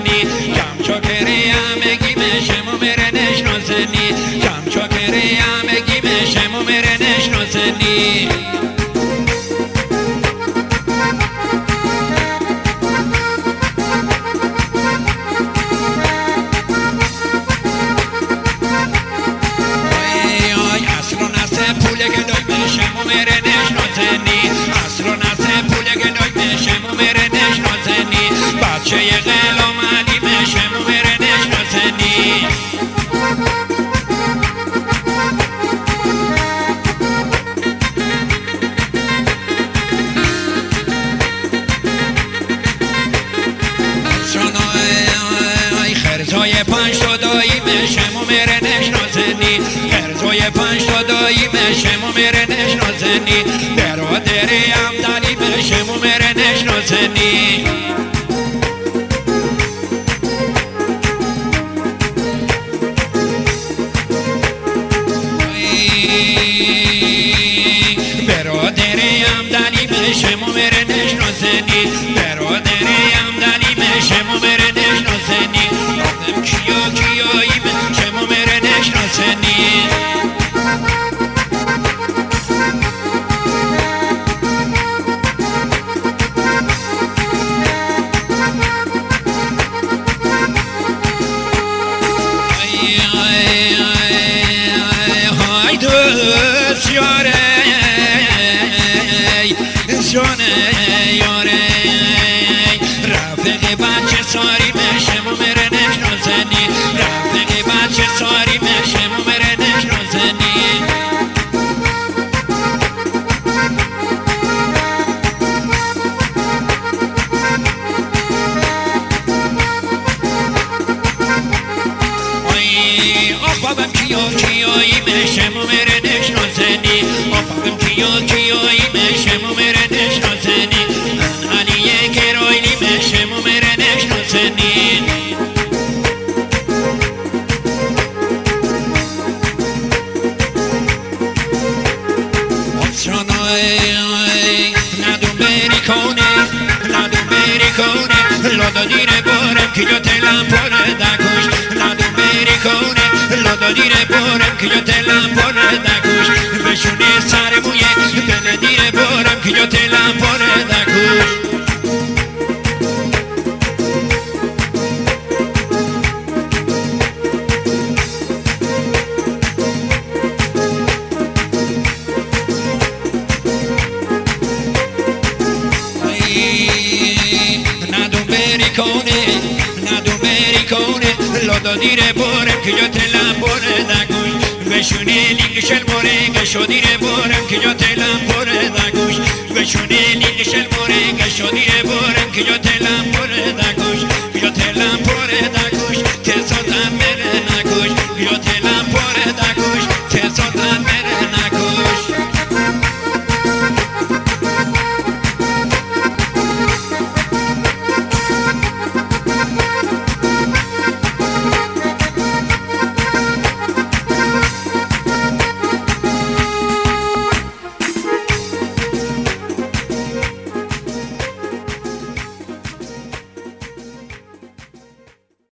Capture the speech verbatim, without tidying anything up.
نشناسنی کم چاکری همگی مشم و میره نشناسنی کم چاکری همگی مشم و میره نشناسنی بچه غلام علی مشم و میره نشناسنی خرزای پنج تا دایی مشم و میره نشناسنی خرزای پنج تا دایی مشم و میره نشناسنی برادری عبدالی مشم و میره نشناسنی برادری عبدالی مشم و میره نشناسنی برادری عبدالی مشم و میره نشناسنی آدم کیا کیایی مشم و میره نشناسنی رفیق بچه ساری مشم و میره نشناسنی رفیق بچه ساری مشم و میره نشناسنی آفابم کیا کیایی مشم و میره نشناسنی آفابم کیا کیایی مشم و میره نشناسنی علی کرایلی مشم و میره نشناسنی ندون بری کنه ندون بری کنه لادا دیره بارم که یا تلم پاره دکوش ندون بری کنه لادا دیره بارم که یا تلم پاره دکوش بشونه سر مویه دل دیره بارم که یا تلم پاره دکوش لادا دیره بارم که یا تلم باره دکوش بشونه لیگشل باره گشو دیره بارم که یا تلم باره دکوش بشونه لیگشل باره گشو دیره بارم که یا تلم باره دکوش